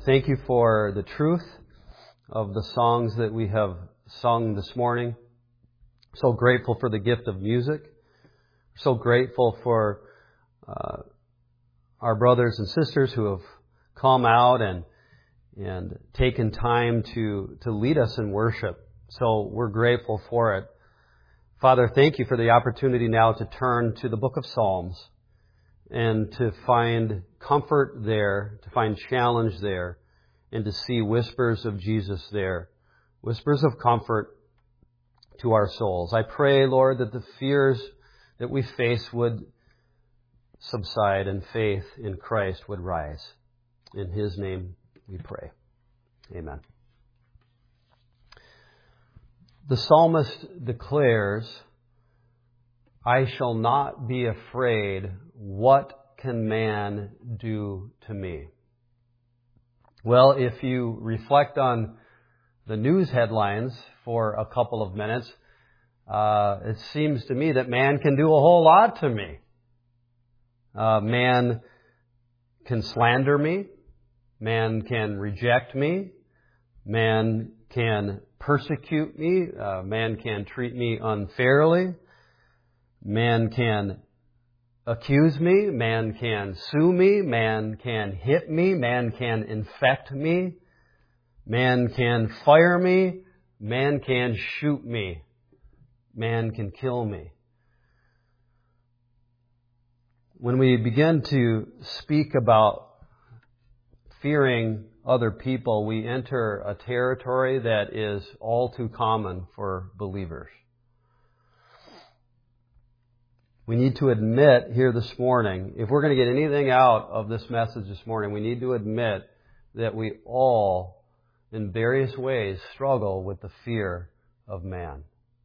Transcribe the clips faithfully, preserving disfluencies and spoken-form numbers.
thank you for the truth of the songs that we have sung this morning. So grateful for the gift of music. So grateful for uh, our brothers and sisters who have come out and and taken time to, to lead us in worship. So we're grateful for it. Father, thank you for the opportunity now to turn to the book of Psalms and to find comfort there, to find challenge there, and to see whispers of Jesus there, whispers of comfort to our souls. I pray, Lord, that the fears that we face would subside and faith in Christ would rise. In His name we pray. Amen. The psalmist declares, I shall not be afraid. What can man do to me? Well, if you reflect on the news headlines for a couple of minutes, uh, it seems to me that man can do a whole lot to me. Uh, man can slander me. Man can reject me. Man can persecute me. Uh, man can treat me unfairly. Man can accuse me. Man can sue me. Man can hit me. Man can infect me. Man can fire me. Man can shoot me. Man can kill me. When we begin to speak about fearing other people, we enter a territory that is all too common for believers. We need to admit here this morning, if we're going to get anything out of this message this morning, we need to admit that we all, in various ways, struggle with the fear of man.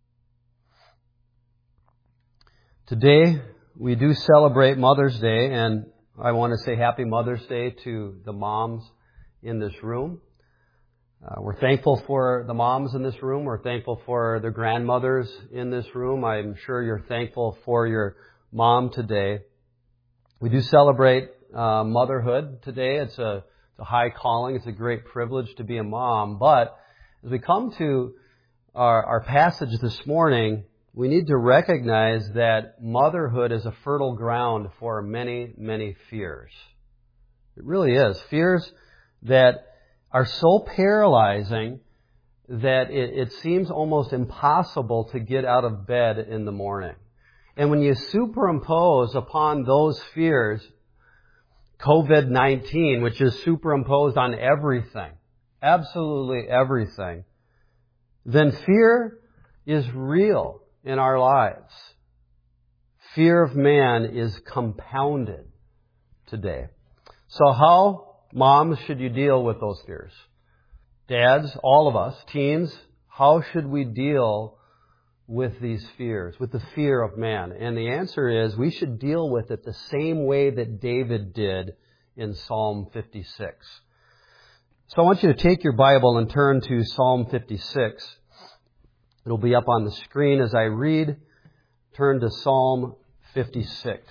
Today, we do celebrate Mother's Day, and I want to say Happy Mother's Day to the moms in this room. Uh, we're thankful for the moms in this room. We're thankful for the grandmothers in this room. I'm sure you're thankful for your mom today. We do celebrate uh, motherhood today. It's a, it's a high calling. It's a great privilege to be a mom. But as we come to our, our passage this morning, we need to recognize that motherhood is a fertile ground for many, many fears. It really is. Fears that are so paralyzing that it, it seems almost impossible to get out of bed in the morning. And when you superimpose upon those fears covid nineteen, which is superimposed on everything, absolutely everything, then fear is real in our lives. Fear of man is compounded today. So how, moms, should you deal with those fears? Dads, all of us, teens, how should we deal with these fears, with the fear of man? And the answer is we should deal with it the same way that David did in Psalm fifty-six. So I want you to take your Bible and turn to Psalm fifty-six. It'll be up on the screen as I read. Turn to Psalm fifty-six.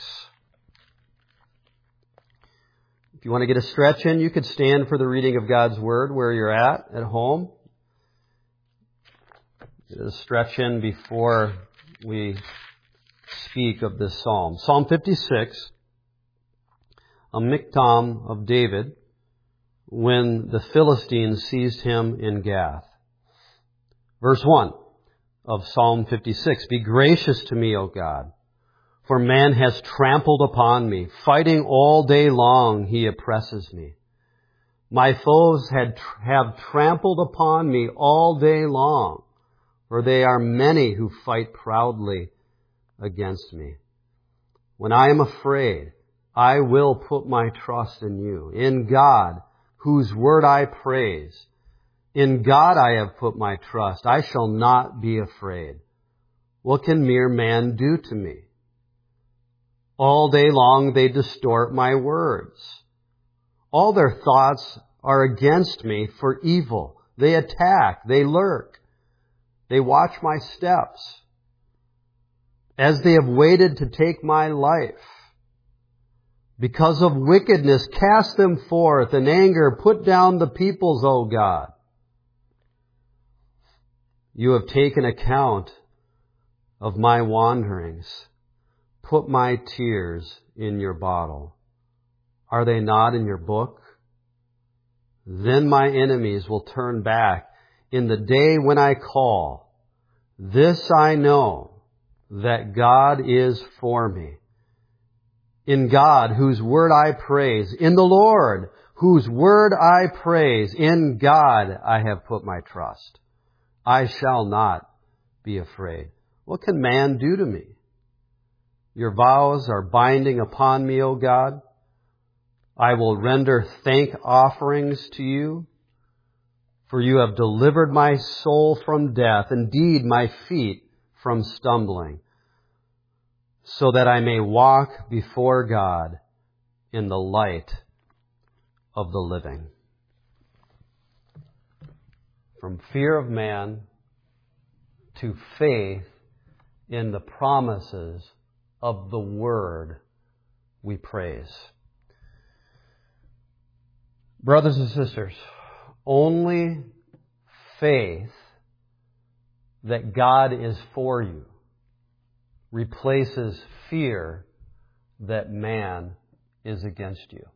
If you want to get a stretch in, you could stand for the reading of God's Word where you're at, at home. Get a stretch in before we speak of this psalm. Psalm fifty-six, a miktam of David, when the Philistines seized him in Gath. Verse one of Psalm fifty-six, Be gracious to me, O God, for man has trampled upon me. Fighting all day long, he oppresses me. My foes had, have trampled upon me all day long, for they are many who fight proudly against me. When I am afraid, I will put my trust in you, in God, whose word I praise. In God I have put my trust. I shall not be afraid. What can mere man do to me? All day long they distort my words. All their thoughts are against me for evil. They attack, they lurk. They watch my steps. As they have waited to take my life, Because of wickedness, cast them forth. In anger, put down the peoples, O God. You have taken account of my wanderings. Put my tears in your bottle. Are they not in your book? Then my enemies will turn back in the day when I call. This I know, that God is for me. In God, whose word I praise. In the Lord, whose word I praise. In God I have put my trust. I shall not be afraid. What can man do to me? Your vows are binding upon me, O God. I will render thank offerings to you, for you have delivered my soul from death, indeed my feet from stumbling, so that I may walk before God in the light of the living. From fear of man to faith in the promises of the Word we praise. Brothers and sisters, only faith that God is for you replaces fear that man is against you.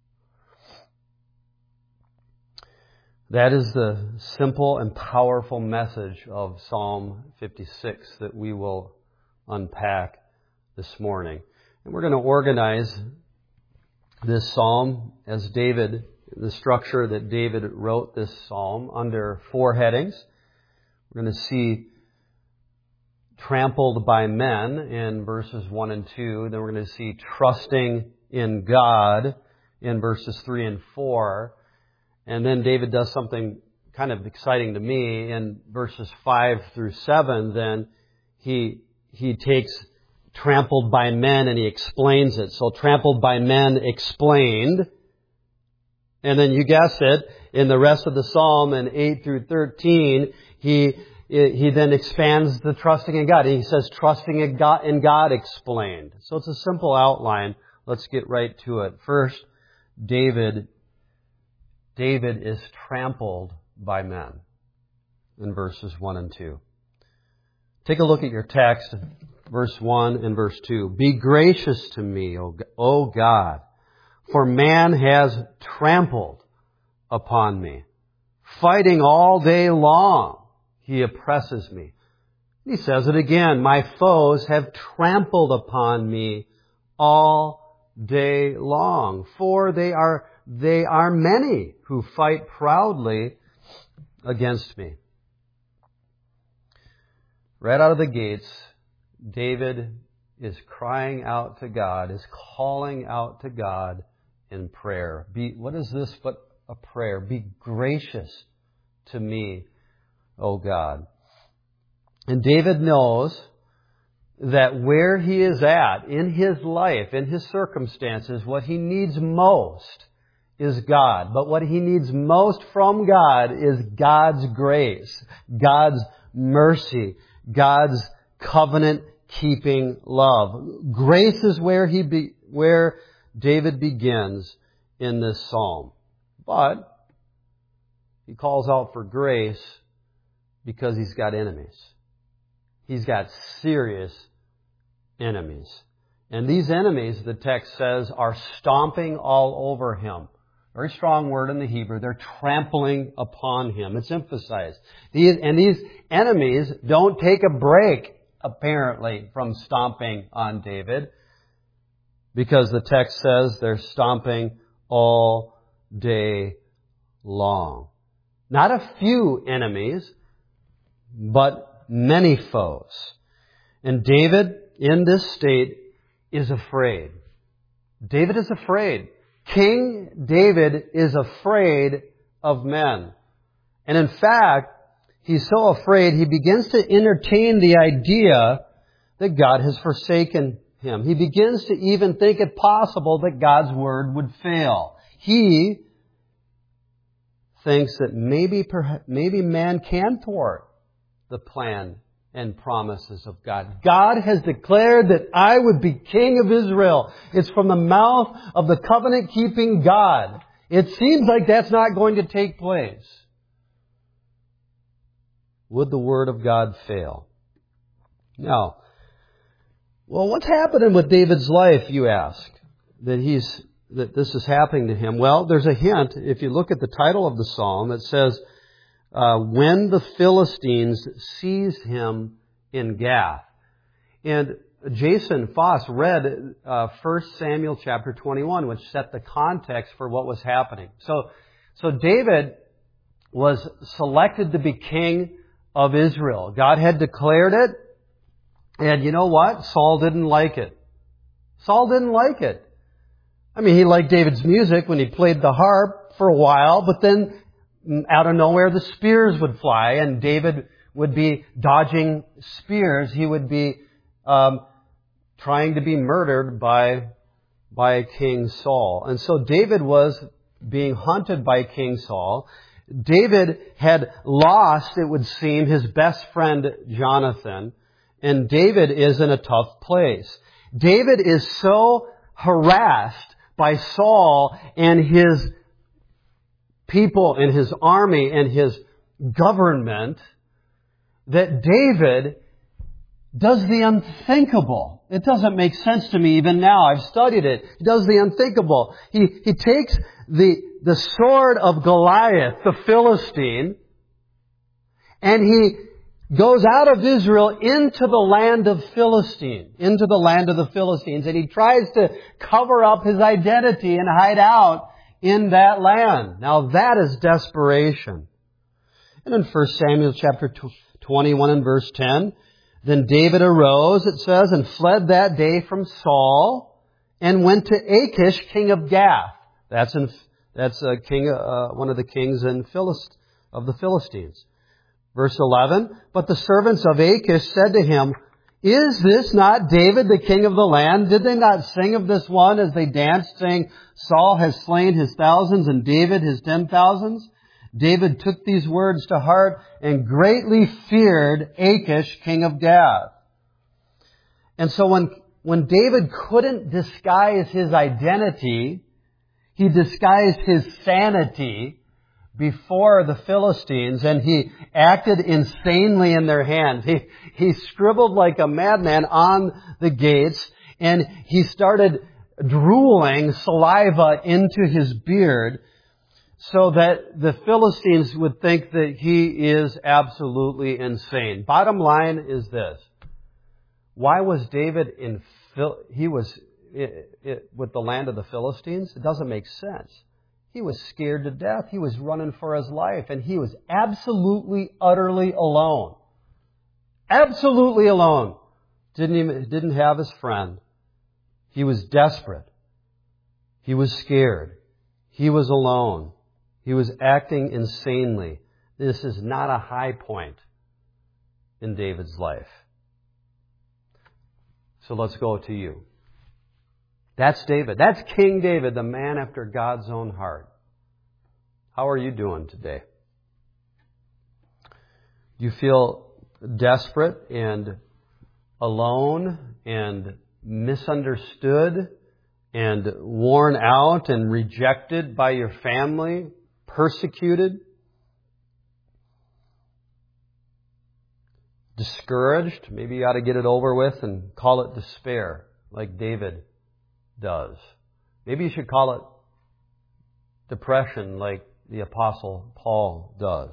That is the simple and powerful message of Psalm fifty-six that we will unpack this morning. And we're going to organize this psalm as David, the structure that David wrote this psalm under four headings. We're going to see trampled by men in verses one and two. Then we're going to see trusting in God in verses three and four. And then David does something kind of exciting to me in verses five through seven. Then he he takes trampled by men and he explains it. So trampled by men explained. And then you guessed it, in the rest of the psalm in eight through thirteen, he he then expands the trusting in God. He says trusting in God, in God explained. So it's a simple outline. Let's get right to it. First, David David is trampled by men in verses one and two. Take a look at your text, verse one and verse two. Be gracious to me, O God, for man has trampled upon me. Fighting all day long, he oppresses me. He says it again. My foes have trampled upon me all day long. For they are They are many who fight proudly against me. Right out of the gates, David is crying out to God, is calling out to God in prayer. Be, what is this but a prayer? Be gracious to me, O God. And David knows that where he is at in his life, in his circumstances, what he needs most is God. But what he needs most from God is God's grace, God's mercy, God's covenant-keeping love. Grace is where he be, where David begins in this psalm. But he calls out for grace because he's got enemies. He's got serious enemies. And these enemies, the text says, are stomping all over him. Very strong word in the Hebrew. They're trampling upon him. It's emphasized. These, and these enemies don't take a break, apparently, from stomping on David, because the text says they're stomping all day long. Not a few enemies, but many foes. And David, in this state, is afraid. David is afraid. King David is afraid of men. And in fact, he's so afraid, he begins to entertain the idea that God has forsaken him. He begins to even think it possible that God's word would fail. He thinks that maybe, perhaps, maybe man can thwart the plan and promises of God. God has declared that I would be king of Israel. It's from the mouth of the covenant-keeping God. It seems like that's not going to take place. Would the Word of God fail? Now, well, what's happening with David's life, you ask? That he's that this is happening to him. Well, there's a hint. If you look at the title of the psalm, it says, uh, when the Philistines seized him in Gath. And Jason Foss read uh, First Samuel chapter twenty-one, which set the context for what was happening. So, so David was selected to be king of Israel. God had declared it. And you know what? Saul didn't like it. Saul didn't like it. I mean, he liked David's music when he played the harp for a while, but then out of nowhere the spears would fly and David would be dodging spears. He would be um, trying to be murdered by, by King Saul. And so David was being hunted by King Saul. David had lost, it would seem, his best friend Jonathan. And David is in a tough place. David is so harassed by Saul and his people and his army and his government that David does the unthinkable. It doesn't make sense to me even now. I've studied it. He does the unthinkable. He, he takes the, the sword of Goliath, the Philistine, and he goes out of Israel into the land of Philistine, into the land of the Philistines, and he tries to cover up his identity and hide out in that land. Now that is desperation. And in First Samuel chapter twenty-one and verse ten, then David arose, it says, and fled that day from Saul, and went to Achish, king of Gath. That's in, that's a king, uh, one of the kings in Philist, of the Philistines. Verse eleven, but the servants of Achish said to him, is this not David, the king of the land? Did they not sing of this one as they danced, saying, Saul has slain his thousands and David his ten thousands? David took these words to heart and greatly feared Achish, king of Gath. And so when, when David couldn't disguise his identity, he disguised his sanity before the Philistines, and he acted insanely in their hands. He, he scribbled like a madman on the gates, and he started drooling saliva into his beard so that the Philistines would think that he is absolutely insane. Bottom line is this. Why was David in, he was it, it, with the land of the Philistines? It doesn't make sense. He was scared to death. He was running for his life. And he was absolutely, utterly alone. Absolutely alone. Didn't even, didn't have his friend. He was desperate. He was scared. He was alone. He was acting insanely. This is not a high point in David's life. So let's go to you. That's David. That's King David, the man after God's own heart. How are you doing today? Do you feel desperate and alone and misunderstood and worn out and rejected by your family, persecuted, discouraged? Maybe you ought to get it over with and call it despair, like David does. Maybe you should call it depression like the Apostle Paul does.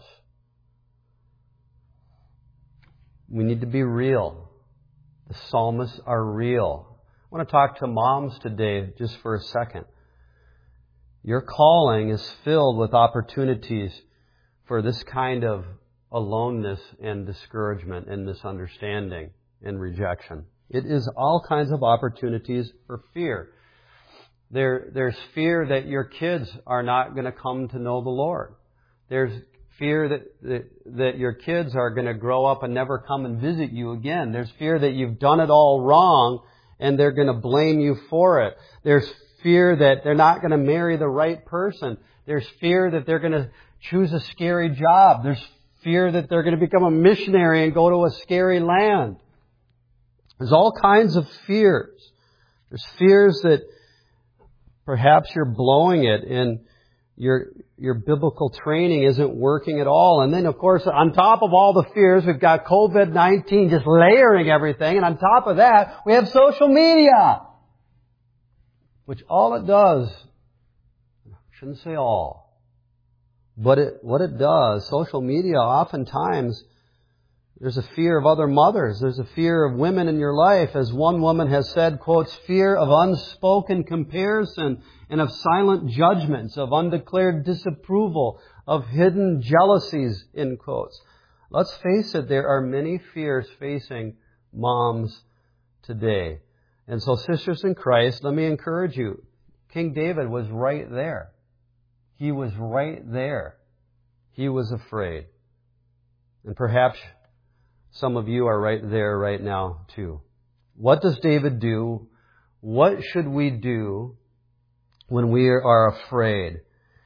We need to be real. The psalmists are real. I want to talk to moms today just for a second. Your calling is filled with opportunities for this kind of aloneness and discouragement and misunderstanding and rejection. It is all kinds of opportunities for fear. There, there's fear that your kids are not going to come to know the Lord. There's fear that, that, that your kids are going to grow up and never come and visit you again. There's fear that you've done it all wrong and they're going to blame you for it. There's fear that they're not going to marry the right person. There's fear that they're going to choose a scary job. There's fear that they're going to become a missionary and go to a scary land. There's all kinds of fears. There's fears that perhaps you're blowing it and your your biblical training isn't working at all. And then, of course, on top of all the fears, we've got covid nineteen just layering everything. And on top of that, we have social media, which all it does, I shouldn't say all, but it, what it does, social media, oftentimes, there's a fear of other mothers. There's a fear of women in your life. As one woman has said, quotes, fear of unspoken comparison and of silent judgments, of undeclared disapproval, of hidden jealousies, in quotes. Let's face it, there are many fears facing moms today. And so, sisters in Christ, let me encourage you. King David was right there. He was right there. He was afraid. And perhaps some of you are right there right now too. What does David do? What should we do when we are afraid?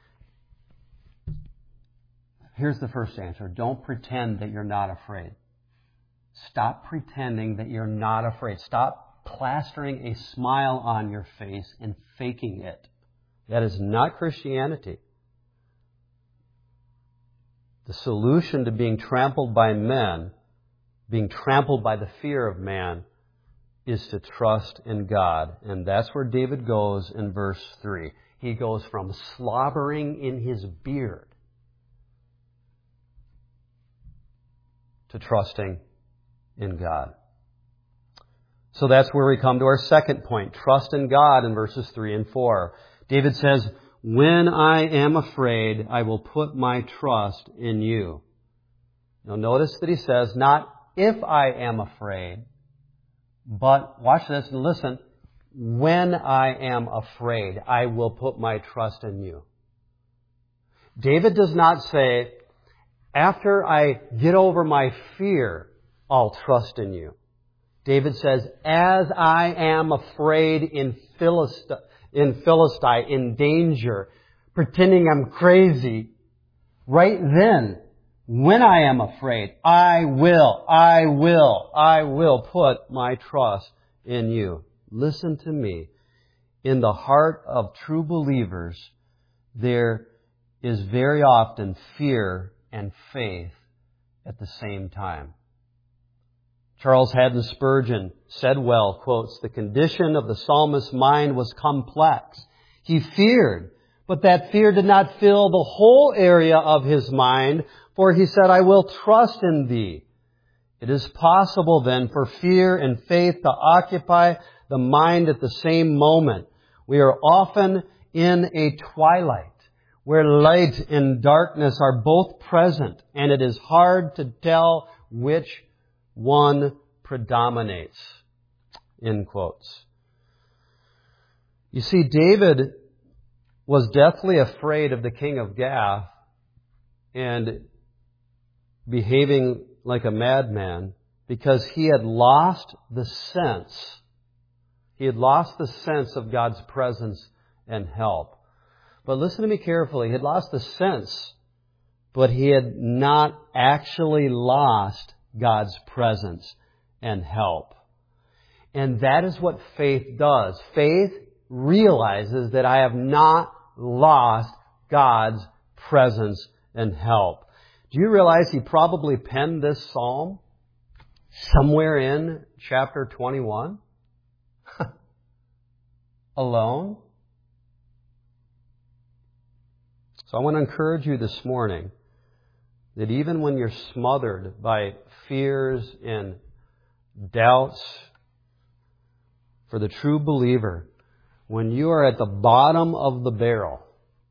Here's the first answer. Don't pretend that you're not afraid. Stop pretending that you're not afraid. Stop plastering a smile on your face and faking it. That is not Christianity. The solution to being trampled by men, being trampled by the fear of man, is to trust in God. And that's where David goes in verse three. He goes from slobbering in his beard to trusting in God. So that's where we come to our second point. Trust in God in verses three and four. David says, when I am afraid, I will put my trust in you. Now notice that he says, not if I am afraid, but watch this and listen, when I am afraid, I will put my trust in you. David does not say, after I get over my fear, I'll trust in you. David says, as I am afraid in Philistine, in Philistine, in danger, pretending I'm crazy, right then, when I am afraid, I will, I will, I will put my trust in you. Listen to me. In the heart of true believers, there is very often fear and faith at the same time. Charles Haddon Spurgeon said well, quotes, the condition of the psalmist's mind was complex. He feared, but that fear did not fill the whole area of his mind, for he said, I will trust in thee. It is possible then for fear and faith to occupy the mind at the same moment. We are often in a twilight where light and darkness are both present, and it is hard to tell which one predominates. End quotes. You see, David was deathly afraid of the king of Gath and behaving like a madman because he had lost the sense. He had lost the sense of God's presence and help. But listen to me carefully. He had lost the sense, but he had not actually lost God's presence and help. And that is what faith does. Faith realizes that I have not lost God's presence and help. Do you realize he probably penned this psalm somewhere in chapter twenty-one? Alone? So I want to encourage you this morning that even when you're smothered by fears and doubts, for the true believer, when you are at the bottom of the barrel,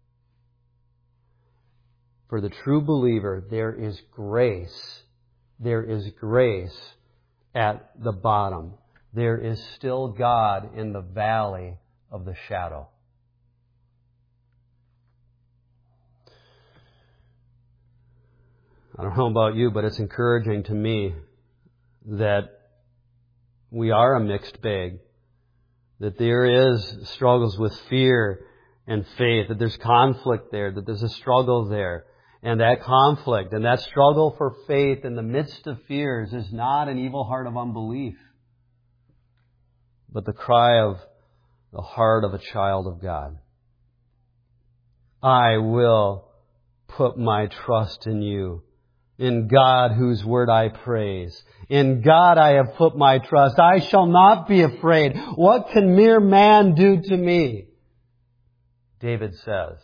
for the true believer, there is grace. There is grace at the bottom. There is still God in the valley of the shadow. I don't know about you, but it's encouraging to me that we are a mixed bag, that there is struggles with fear and faith, that there's conflict there, that there's a struggle there. And that conflict and that struggle for faith in the midst of fears is not an evil heart of unbelief, but the cry of the heart of a child of God. I will put my trust in you, in God whose word I praise. In God I have put my trust. I shall not be afraid. What can mere man do to me? David says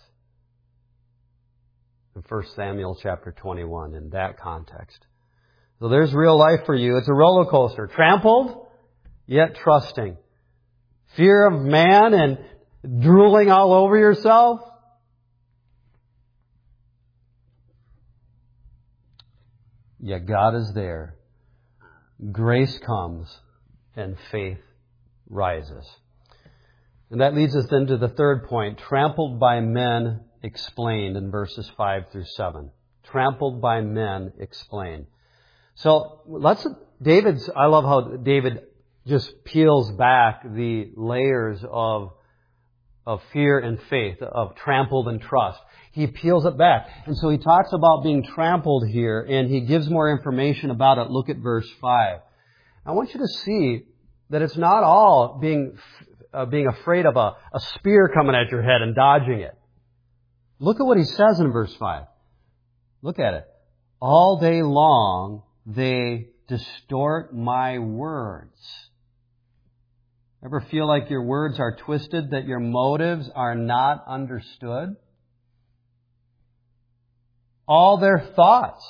in First Samuel chapter twenty-one, in that context. So there's real life for you. It's a roller coaster. Trampled, yet trusting. Fear of man and drooling all over yourself. Yet God is there. Grace comes and faith rises. And that leads us then to the third point, trampled by men explained in verses five through seven. Trampled by men explained. So let's, David's, I love how David just peels back the layers of, of fear and faith, of trampled and trust. He peels it back. And so he talks about being trampled here, and he gives more information about it. Look at verse five. I want you to see that it's not all being uh, being afraid of a, a spear coming at your head and dodging it. Look at what he says in verse five. Look at it. All day long they distort my words. Ever feel like your words are twisted, that your motives are not understood? All their thoughts,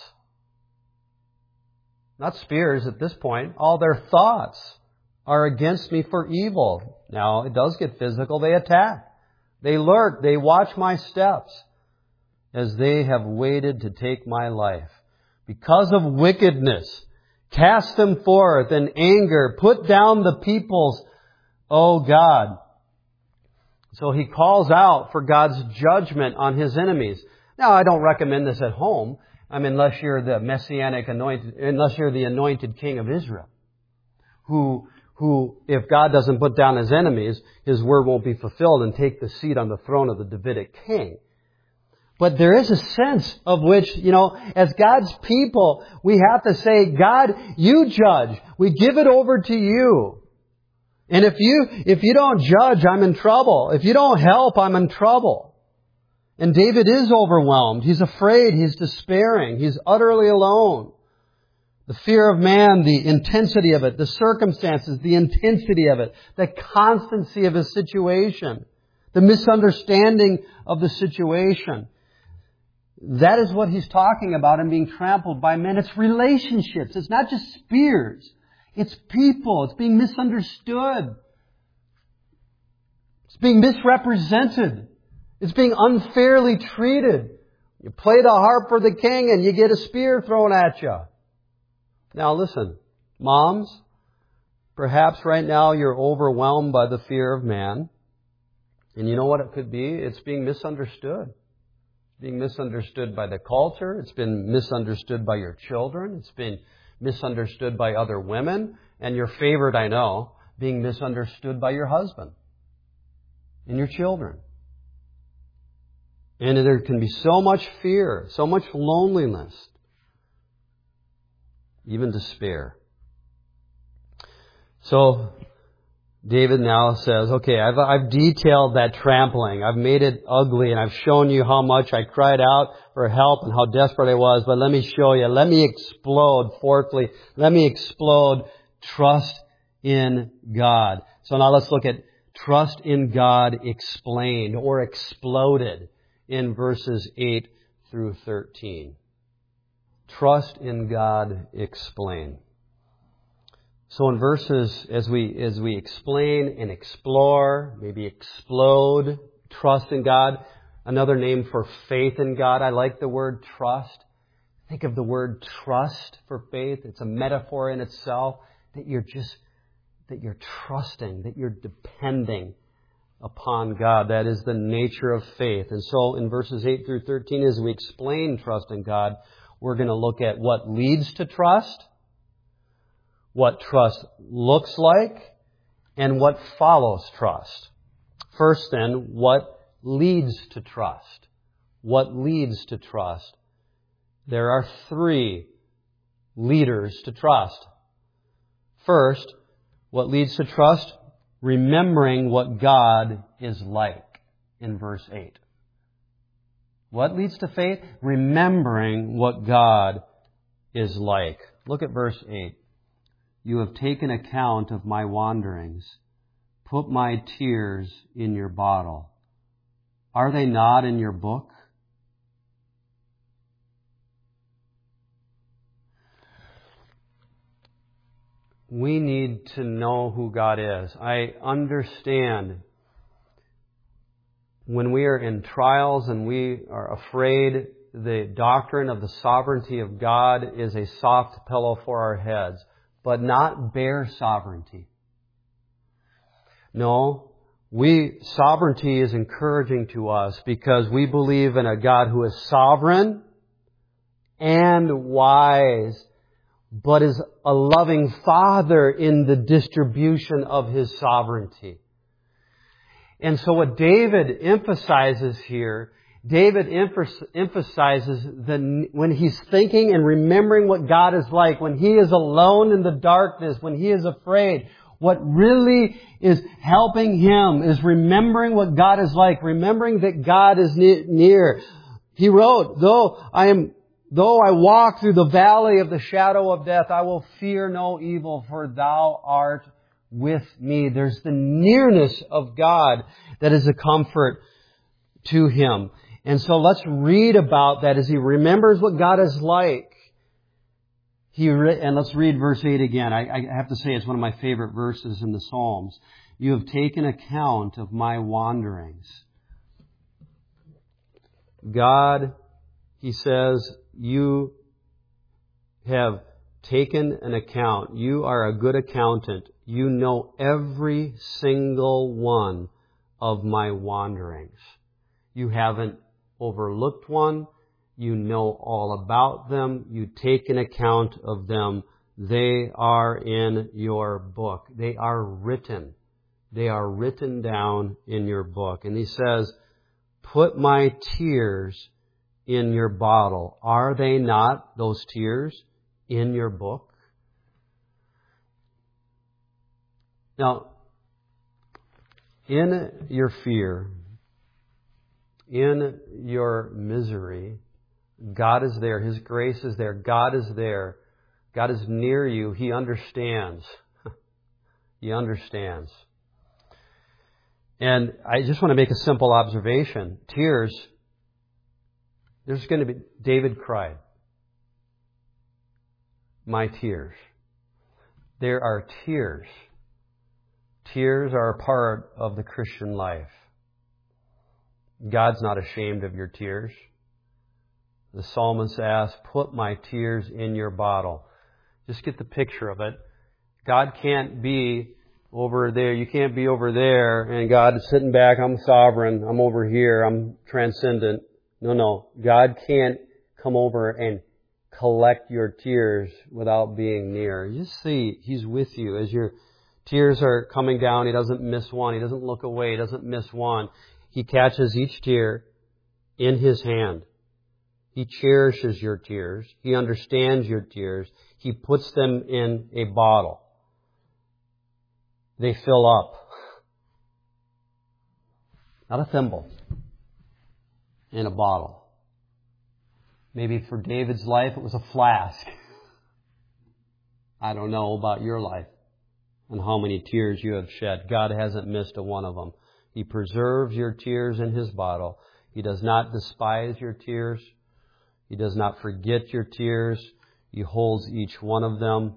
not spears at this point, all their thoughts are against me for evil. Now, it does get physical. They attack. They lurk. They watch my steps as they have waited to take my life. Because of wickedness, cast them forth in anger. Put down the peoples, O God. So he calls out for God's judgment on his enemies. Now, I don't recommend this at home. I mean, unless you're the messianic anointed, unless you're the anointed king of Israel, who, who, if God doesn't put down his enemies, his word won't be fulfilled and take the seat on the throne of the Davidic king. But there is a sense of which, you know, as God's people, we have to say, God, you judge. We give it over to you. And if you, if you don't judge, I'm in trouble. If you don't help, I'm in trouble. And David is overwhelmed. He's afraid. He's despairing. He's utterly alone. The fear of man, the intensity of it, the circumstances, the intensity of it, the constancy of his situation, the misunderstanding of the situation. That is what he's talking about in being trampled by men. It's relationships. It's not just spears. It's people. It's being misunderstood. It's being misrepresented. It's being unfairly treated. You play the harp for the king and you get a spear thrown at you. Now listen, moms, perhaps right now you're overwhelmed by the fear of man. And you know what it could be? It's being misunderstood. It's being misunderstood by the culture. It's been misunderstood by your children. It's been misunderstood by other women. And your favorite, I know, being misunderstood by your husband and your children. And there can be so much fear, so much loneliness, even despair. So David now says, okay, I've, I've detailed that trampling. I've made it ugly, and I've shown you how much I cried out for help and how desperate I was. But let me show you. Let me explode. Fourthly, let me explode. Trust in God. So now let's look at trust in God explained or exploded in verses eight through thirteen. Trust in God explained. So in verses, as we as we explain and explore, maybe explode, trust in God, another name for faith in God. I like the word trust. Think of the word trust for faith. It's a metaphor in itself, that you're just, that you're trusting, that you're depending upon God. That is the nature of faith. And so in verses eight through thirteen, as we explain trust in God, we're going to look at what leads to trust, what trust looks like, and what follows trust. First then, what leads to trust? What leads to trust? there are three leaders to trust. First, what leads to trust? Remembering what God is like in verse eight. What leads to faith? Remembering what God is like. Look at verse eight. You have taken account of my wanderings. Put my tears in your bottle. Are they not in your book? We need to know who God is. I understand when we are in trials and we are afraid, the doctrine of the sovereignty of God is a soft pillow for our heads, but not bare sovereignty. No, we, sovereignty is encouraging to us because we believe in a God who is sovereign and wise, but is a loving Father in the distribution of His sovereignty. And so what David emphasizes here, David emphasizes that when he's thinking and remembering what God is like, when he is alone in the darkness, when he is afraid, what really is helping him is remembering what God is like, remembering that God is near. He wrote, though I am, though I walk through the valley of the shadow of death, I will fear no evil, for Thou art with me. There's the nearness of God that is a comfort to him. And so let's read about that as he remembers what God is like. He re- and let's read verse eight again. I, I have to say it's one of my favorite verses in the Psalms. You have taken account of my wanderings. God, he says, you have taken an account. You are a good accountant. You know every single one of my wanderings. You haven't overlooked one. You know all about them. You take an account of them. They are in your book. They are written. They are written down in your book. And he says, put my tears in your bottle. Are they not, those tears, in your book? Now, in your fear, in your misery, God is there. His grace is there. God is there. God is near you. He understands. He understands. And I just want to make a simple observation. Tears, there's going to be, David cried. My tears. There are tears. Tears are a part of the Christian life. God's not ashamed of your tears. The psalmist asks, put my tears in your bottle. Just get the picture of it. God can't be over there. You can't be over there and God is sitting back. I'm sovereign. I'm over here. I'm transcendent. No, no. God can't come over and collect your tears without being near. You see, He's with you. As your tears are coming down, He doesn't miss one. He doesn't look away. He doesn't miss one. He catches each tear in His hand. He cherishes your tears. He understands your tears. He puts them in a bottle. They fill up. Not a thimble. In a bottle. Maybe for David's life it was a flask. I don't know about your life and how many tears you have shed. God hasn't missed a one of them. He preserves your tears in His bottle. He does not despise your tears. He does not forget your tears. He holds each one of them.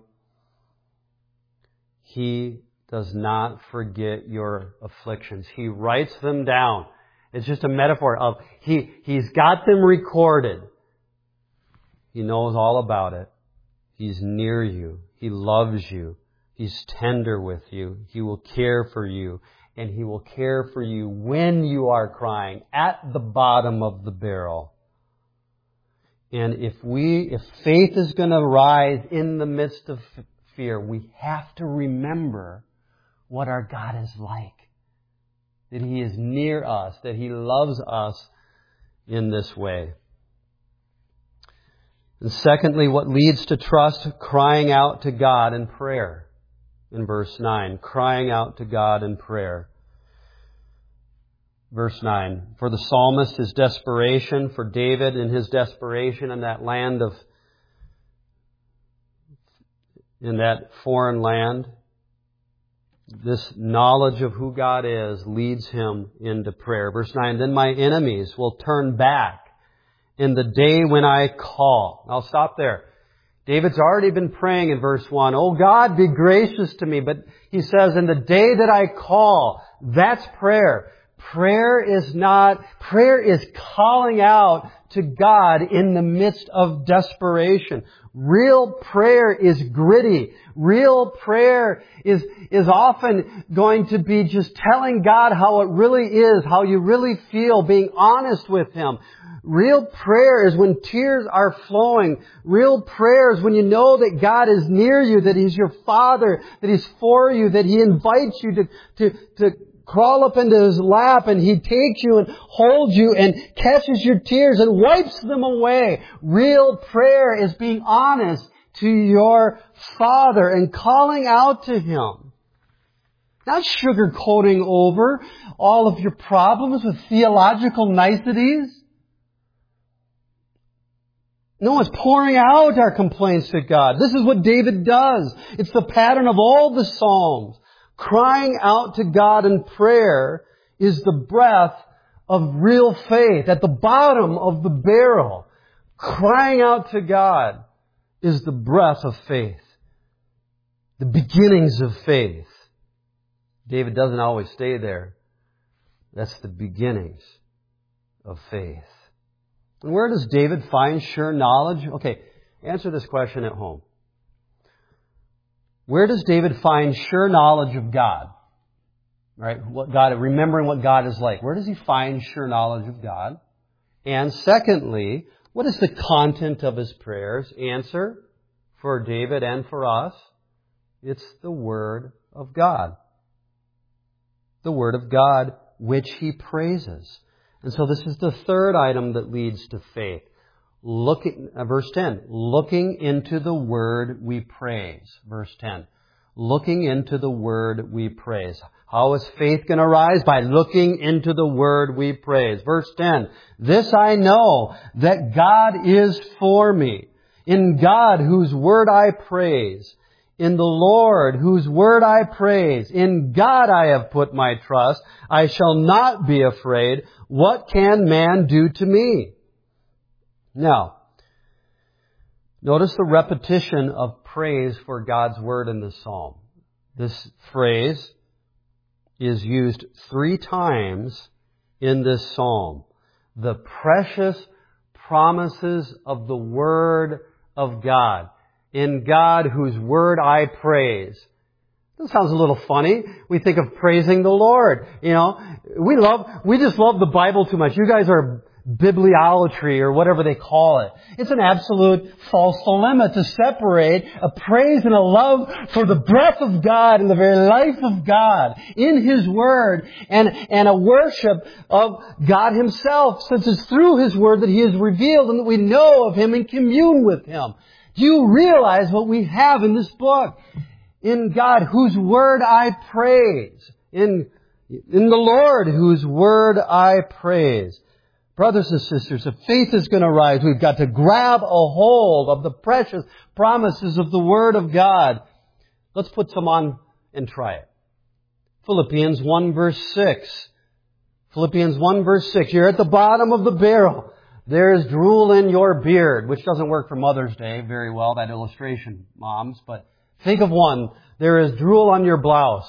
He does not forget your afflictions. He writes them down. It's just a metaphor of he, He's got them recorded. He knows all about it. He's near you. He loves you. He's tender with you. He will care for you. And He will care for you when you are crying at the bottom of the barrel. And if we, if faith is going to rise in the midst of fear, we have to remember what our God is like. That He is near us, that He loves us in this way. And secondly, what leads to trust? Crying out to God in prayer. In verse nine, crying out to God in prayer. Verse nine, for the psalmist, his desperation, for David in his desperation in that land of, in that foreign land, this knowledge of who God is leads him into prayer. Verse nine, then my enemies will turn back in the day when I call. I'll stop there. David's already been praying in verse one, oh God, be gracious to me. But he says, in the day that I call, that's prayer. Prayer is not, prayer is calling out to God in the midst of desperation. Real prayer is gritty. Real prayer is, is often going to be just telling God how it really is, how you really feel, being honest with Him. Real prayer is when tears are flowing. Real prayer is when you know that God is near you, that He's your Father, that He's for you, that He invites you to, to, to crawl up into His lap, and He takes you and holds you and catches your tears and wipes them away. Real prayer is being honest to your Father and calling out to Him. Not sugarcoating over all of your problems with theological niceties. No, it's pouring out our complaints to God. This is what David does. It's the pattern of all the Psalms. Crying out to God in prayer is the breath of real faith. At the bottom of the barrel, crying out to God is the breath of faith. The beginnings of faith. David doesn't always stay there. That's the beginnings of faith. And where does David find sure knowledge? Okay, answer this question at home. Where does David find sure knowledge of God? Right? What God, remembering what God is like. Where does he find sure knowledge of God? And secondly, what is the content of his prayers? Answer for David and for us. It's the Word of God. The Word of God which he praises. And so this is the third item that leads to faith. Looking, uh, verse ten, looking into the Word we praise. Verse ten, looking into the Word we praise. How is faith going to rise? By looking into the Word we praise. Verse ten, this I know, that God is for me. In God, whose Word I praise. In the Lord, whose Word I praise. In God I have put my trust. I shall not be afraid. What can man do to me? Now, notice the repetition of praise for God's Word in this psalm. This phrase is used three times in this psalm. The precious promises of the Word of God. In God, whose Word I praise. That sounds a little funny. We think of praising the Lord. You know, we love, we just love the Bible too much. You guys are bibliolatry or whatever they call it. It's an absolute false dilemma to separate a praise and a love for the breath of God and the very life of God in His Word and, and a worship of God Himself, since it's through His Word that He is revealed and that we know of Him and commune with Him. Do you realize what we have in this book? In God, whose Word I praise. In, in the Lord, whose Word I praise. Brothers and sisters, if faith is going to rise, we've got to grab a hold of the precious promises of the Word of God. Let's put some on and try it. Philippians one verse six. Philippians one verse six. You're at the bottom of the barrel. There is drool in your beard, which doesn't work for Mother's Day very well, that illustration, moms, but think of one. There is drool on your blouse.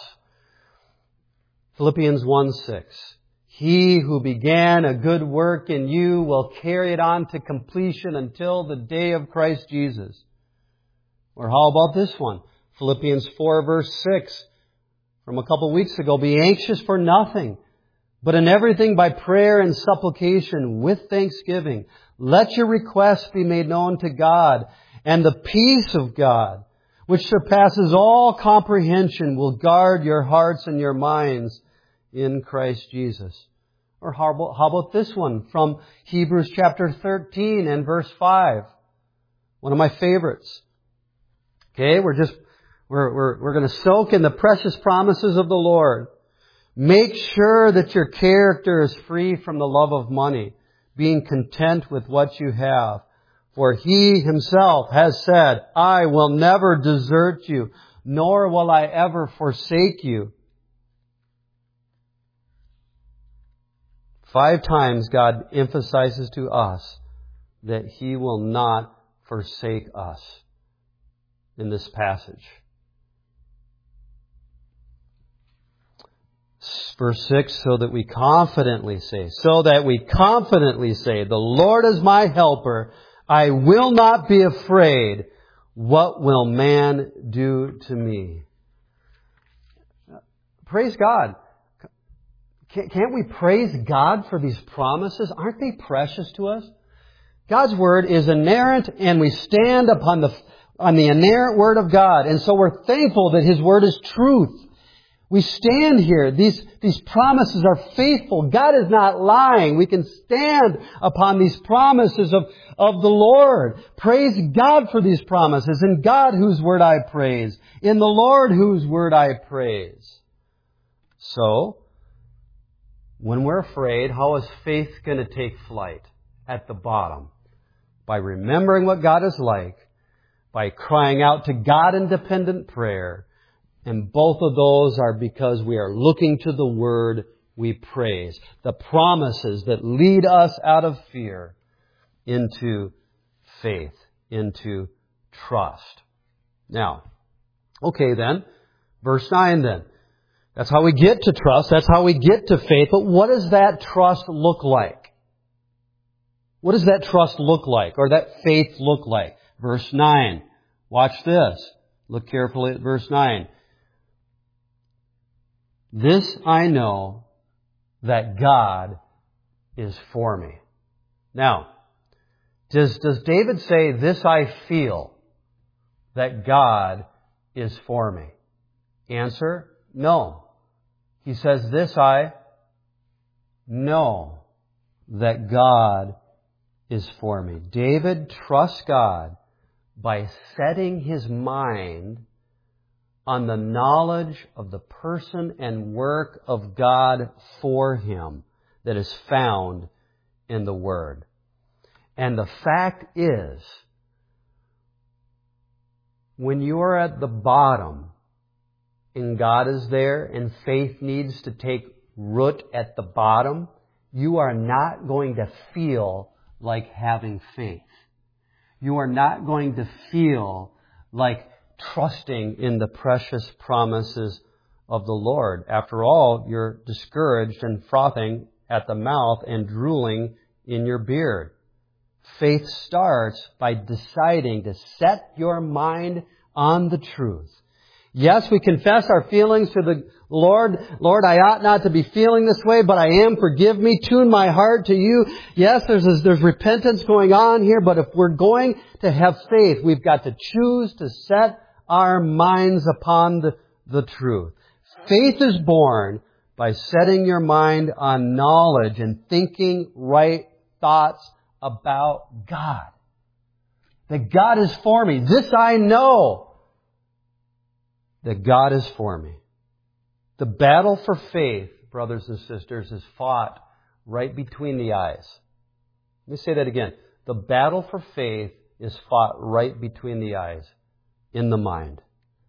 Philippians one six. He who began a good work in you will carry it on to completion until the day of Christ Jesus. Or how about this one? Philippians four verse six. From a couple weeks ago, be anxious for nothing, but in everything by prayer and supplication with thanksgiving, let your requests be made known to God, and the peace of God, which surpasses all comprehension, will guard your hearts and your minds in Christ Jesus. Or how about, how about this one from Hebrews chapter thirteen and verse five? One of my favorites. Okay, we're just, we're, we're, we're going to soak in the precious promises of the Lord. Make sure that your character is free from the love of money, being content with what you have. For He Himself has said, I will never desert you, nor will I ever forsake you. Five times God emphasizes to us that He will not forsake us in this passage. Verse six, so that we confidently say, so that we confidently say, the Lord is my helper. I will not be afraid. What will man do to me? Praise God. Can't we praise God for these promises? Aren't they precious to us? God's Word is inerrant, and we stand upon the, on the inerrant Word of God. And so we're thankful that His Word is truth. We stand here. These, these promises are faithful. God is not lying. We can stand upon these promises of, of the Lord. Praise God for these promises. In God whose word I praise. In the Lord whose word I praise. So, when we're afraid, how is faith going to take flight? At the bottom. By remembering what God is like. By crying out to God in dependent prayer. And both of those are because we are looking to the Word we praise. The promises that lead us out of fear into faith, into trust. Now, okay then, verse nine then. That's how we get to trust. That's how we get to faith. But what does that trust look like? What does that trust look like? Or that faith look like? Verse nine. Watch this. Look carefully at verse nine. This I know, that God is for me. Now, does, does David say, this I feel, that God is for me? Answer, no. He says, this I know, that God is for me. David trusts God by setting his mind on the knowledge of the person and work of God for him that is found in the Word. And the fact is, when you are at the bottom and God is there and faith needs to take root at the bottom, you are not going to feel like having faith. You are not going to feel like trusting in the precious promises of the Lord. After all, you're discouraged and frothing at the mouth and drooling in your beard. Faith starts by deciding to set your mind on the truth. Yes, we confess our feelings to the Lord. Lord, I ought not to be feeling this way, but I am. Forgive me. Tune my heart to you. Yes, there's, there's repentance going on here, but if we're going to have faith, we've got to choose to set our minds upon the, the truth. Faith is born by setting your mind on knowledge and thinking right thoughts about God. That God is for me. This I know. That God is for me. The battle for faith, brothers and sisters, is fought right between the eyes. Let me say that again. The battle for faith is fought right between the eyes. In the mind.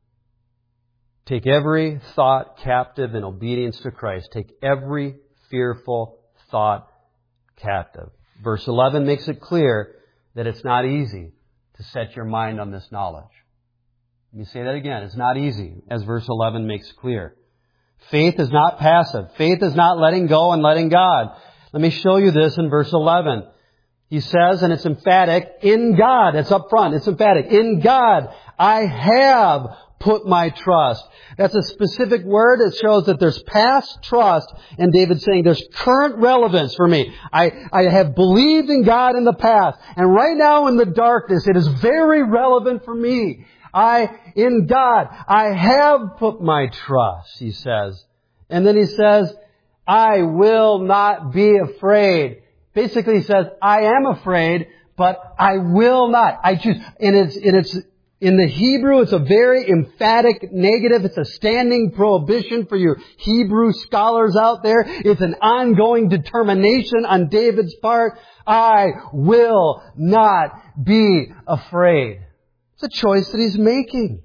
Take every thought captive in obedience to Christ. Take every fearful thought captive. Verse eleven makes it clear that it's not easy to set your mind on this knowledge. Let me say that again. It's not easy, as verse eleven makes clear. Faith is not passive. Faith is not letting go and letting God. Let me show you this in verse eleven. He says, and it's emphatic, in God. It's up front. It's emphatic. In God, I have put my trust. That's a specific word. It shows that there's past trust. And David's saying there's current relevance for me. I, I have believed in God in the past. And right now in the darkness, it is very relevant for me. I, in God, I have put my trust, he says. And then he says, I will not be afraid. Basically, he says, I am afraid, but I will not. I choose. And it's, and it's, in the Hebrew, it's a very emphatic negative. It's a standing prohibition for your Hebrew scholars out there. It's an ongoing determination on David's part. I will not be afraid. It's a choice that he's making.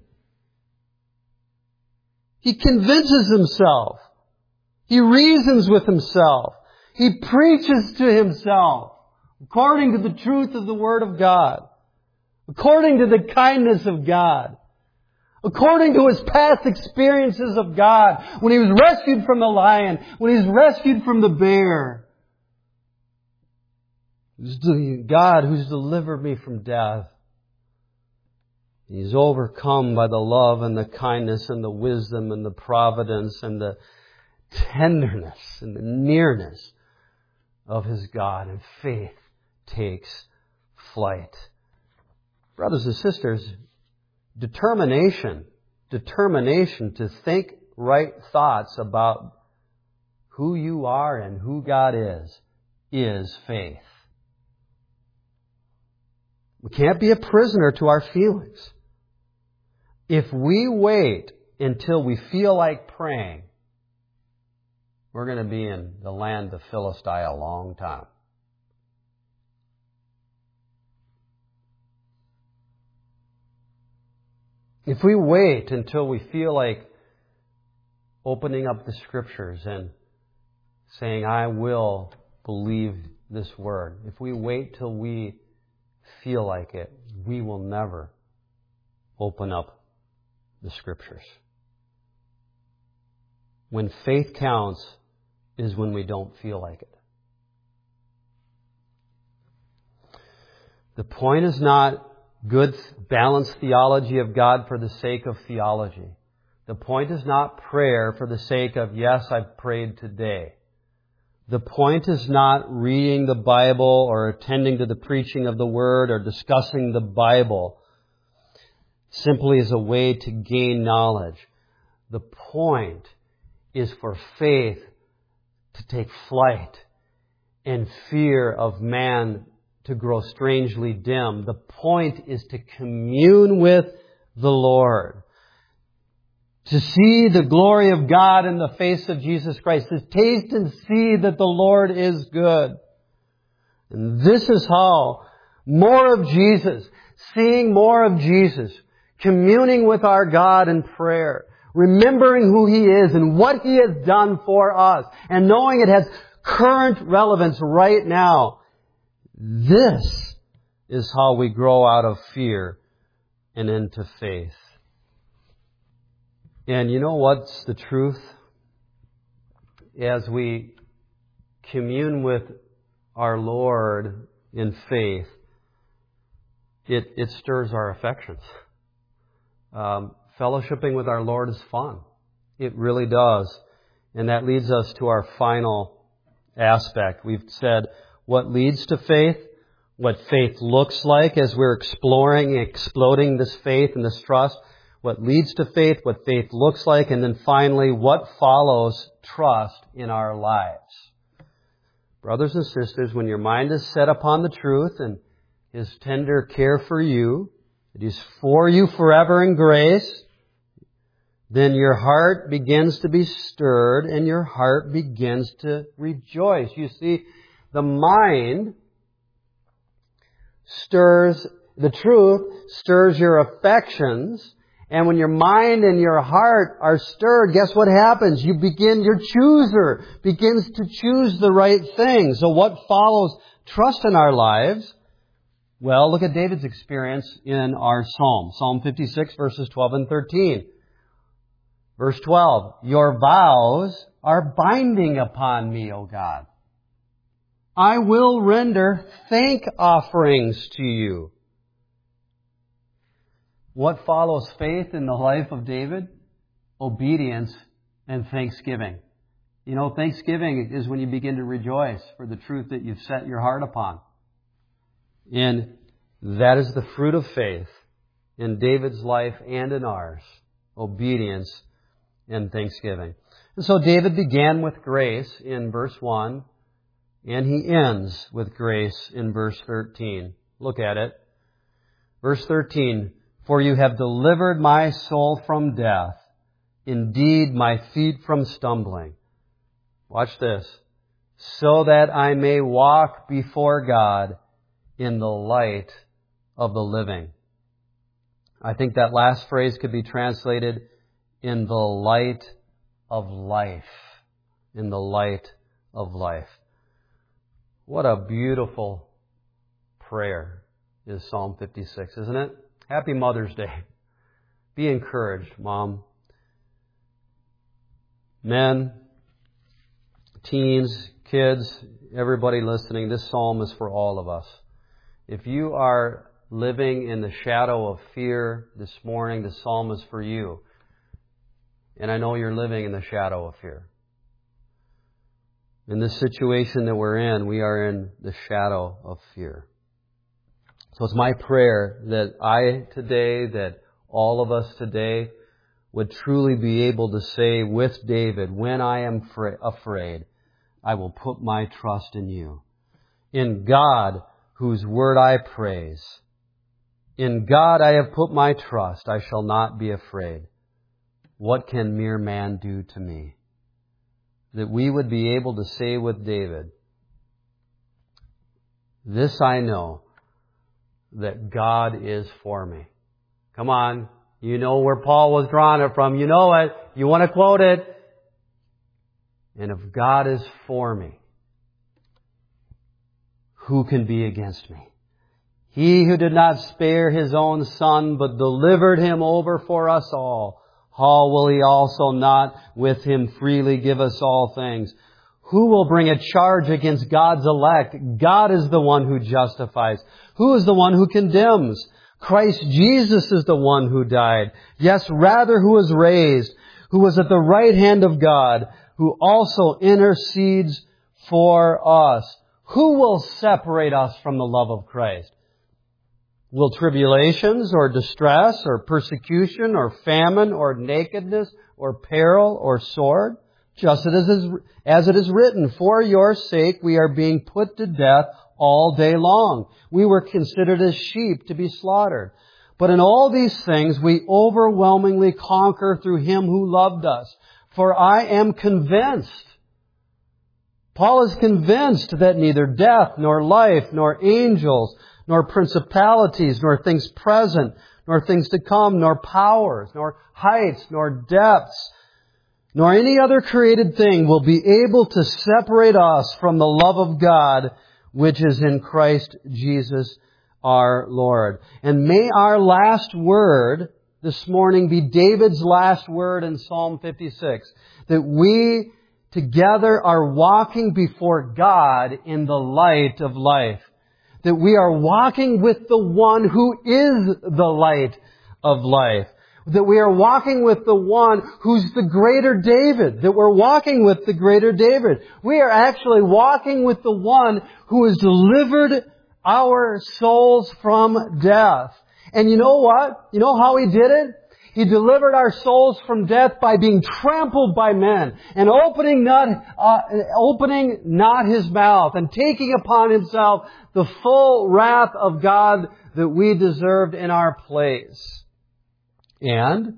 He convinces himself. He reasons with himself. He preaches to himself according to the truth of the Word of God. According to the kindness of God. According to his past experiences of God. When he was rescued from the lion. When he was rescued from the bear. God who's delivered me from death. He's overcome by the love and the kindness and the wisdom and the providence and the tenderness and the nearness of his God. And faith takes flight. Brothers and sisters, determination, determination to think right thoughts about who you are and who God is, is faith. We can't be a prisoner to our feelings. If we wait until we feel like praying, we're going to be in the land of Philistine a long time. If we wait until we feel like opening up the Scriptures and saying, I will believe this Word, if we wait till we feel like it, we will never open up the Scriptures. When faith counts is when we don't feel like it. The point is not good, balanced theology of God for the sake of theology. The point is not prayer for the sake of, yes, I've prayed today. The point is not reading the Bible or attending to the preaching of the Word or discussing the Bible simply as a way to gain knowledge. The point is for faith to take flight and fear of man to grow strangely dim. The point is to commune with the Lord. To see the glory of God in the face of Jesus Christ. To taste and see that the Lord is good. And this is how more of Jesus, seeing more of Jesus, communing with our God in prayer, remembering who He is and what He has done for us, and knowing it has current relevance right now. This is how we grow out of fear and into faith. And you know what's the truth? As we commune with our Lord in faith, it, it stirs our affections. Um, fellowshipping with our Lord is fun. It really does. And that leads us to our final aspect. We've said what leads to faith, what faith looks like as we're exploring, exploding this faith and this trust, what leads to faith, what faith looks like, and then finally, what follows trust in our lives. Brothers and sisters, when your mind is set upon the truth and His tender care for you, that He's for you forever in grace, then your heart begins to be stirred and your heart begins to rejoice. You see, the mind stirs, the truth stirs your affections. And when your mind and your heart are stirred, guess what happens? You begin, your chooser begins to choose the right thing. So what follows trust in our lives? Well, look at David's experience in our Psalm. Psalm fifty-six, verses twelve and thirteen. Verse twelve, your vows are binding upon me, O God. I will render thank offerings to you. What follows faith in the life of David? Obedience and thanksgiving. You know, thanksgiving is when you begin to rejoice for the truth that you've set your heart upon. And that is the fruit of faith in David's life and in ours. Obedience and thanksgiving. And so David began with grace in verse one, and he ends with grace in verse thirteen. Look at it. Verse thirteen, for you have delivered my soul from death, indeed my feet from stumbling. Watch this. So that I may walk before God in the light of the living. I think that last phrase could be translated in the light of life. In the light of life. What a beautiful prayer is Psalm fifty-six, isn't it? Happy Mother's Day. Be encouraged, Mom. Men, teens, kids, everybody listening, this psalm is for all of us. If you are living in the shadow of fear this morning, this psalm is for you. And I know you're living in the shadow of fear. In this situation that we're in, we are in the shadow of fear. So it's my prayer that I today, that all of us today would truly be able to say with David, when I am fra- afraid, I will put my trust in you. In God, whose word I praise. In God I have put my trust. I shall not be afraid. What can mere man do to me? That we would be able to say with David, this I know, that God is for me. Come on. You know where Paul was drawing it from. You know it. You want to quote it. And if God is for me, who can be against me? He who did not spare His own Son, but delivered Him over for us all, how will He also not with Him freely give us all things? Who will bring a charge against God's elect? God is the one who justifies. Who is the one who condemns? Christ Jesus is the one who died. Yes, rather who was raised, who was at the right hand of God, who also intercedes for us. Who will separate us from the love of Christ? Will tribulations or distress or persecution or famine or nakedness or peril or sword? Just as it is, as it is written, for your sake we are being put to death all day long. We were considered as sheep to be slaughtered. But in all these things we overwhelmingly conquer through Him who loved us. For I am convinced, Paul is convinced that neither death, nor life, nor angels, nor principalities, nor things present, nor things to come, nor powers, nor heights, nor depths, nor any other created thing will be able to separate us from the love of God, which is in Christ Jesus our Lord. And may our last word this morning be David's last word in Psalm fifty-six, that we together are walking before God in the light of life. That we are walking with the one who is the light of life. That we are walking with the one who's the greater David. That we're walking with the greater David. We are actually walking with the one who has delivered our souls from death. And you know what? You know how He did it? He delivered our souls from death by being trampled by men and opening not, uh, opening not His mouth and taking upon Himself the full wrath of God that we deserved in our place. And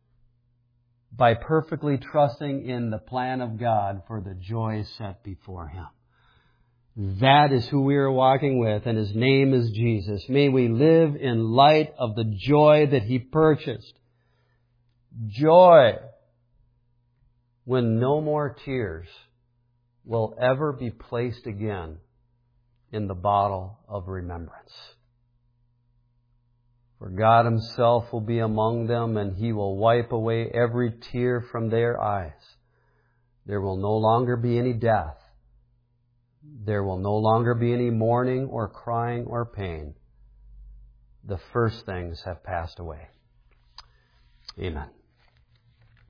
by perfectly trusting in the plan of God for the joy set before Him. That is who we are walking with, and His name is Jesus. May we live in light of the joy that He purchased. Joy when no more tears will ever be placed again in the bottle of remembrance. For God Himself will be among them, and He will wipe away every tear from their eyes. There will no longer be any death. There will no longer be any mourning or crying or pain. The first things have passed away. Amen.